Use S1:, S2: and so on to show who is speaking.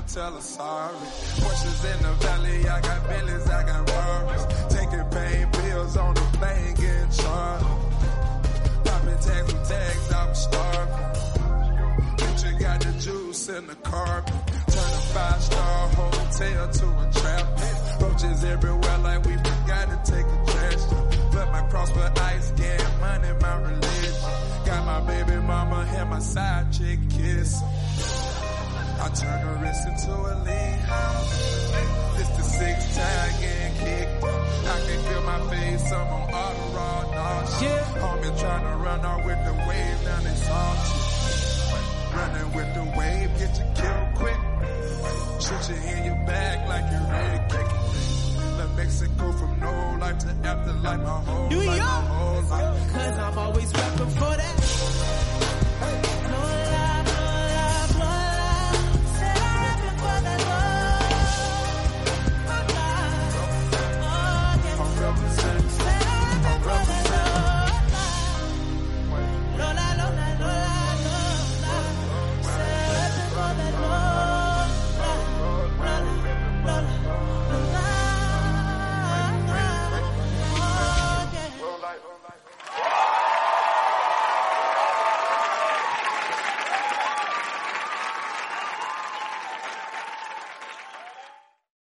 S1: never tell her sorry. Porsches in the valley, I got Bentleys, I got Rarers. Taking pain pills on the plane, getting charged. Popping tags with tags, I was starving. Bitch, got the juice in the carpet. Turn a 5-star hotel to a trap. Roaches everywhere like we forgot to take a trash. Put my cross for ice, getting money, my religion. Got my baby mama and my side chick kiss. I turn her wrist into a lean house. This the 6th time getting kicked. I can feel my face, I'm on auto raw nausea. Yeah. Homie trying to run off with the wave, now they salty. Running with the wave, get you killed quick. Shoot you in your back like you're ready to kick it. Let Mexico from no life to afterlife, my whole life, my whole life.
S2: Cause I'm always rapping for that.